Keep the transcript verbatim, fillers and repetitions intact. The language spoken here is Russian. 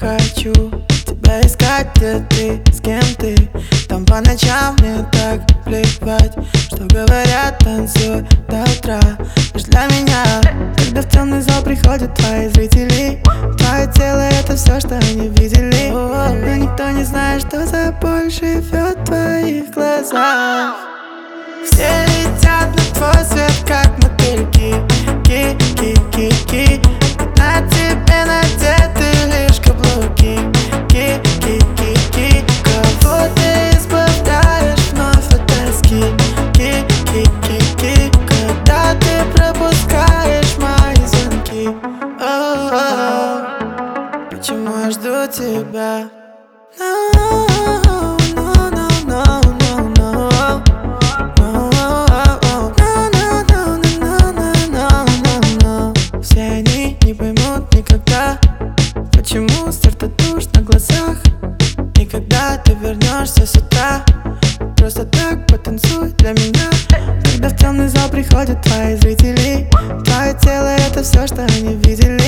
хочу тебя искать, где ты, с кем ты. Там по ночам мне так плевать, что говорят, танцуй до утра. Лишь для меня, когда в темный зал приходят твои зрители, твое тело — это все, что они видели. Но никто не знает, что за боль живет в твоих глазах. Все летят на твой свет, как мотыльки. Ки-ки-ки-ки. На тебе надеты лишь каблуки. Ки-ки-ки-ки. Кого ты избавляешь вновь от тоски? Ки-ки-ки-ки. Когда ты пропускаешь мои звонки. О-о-о. Почему я жду тебя? Почему столько душ на глазах? И когда ты вернешься с утра, просто так потанцуй для меня. Когда в темный зал приходят твои зрители, твое тело — это все, что они видели.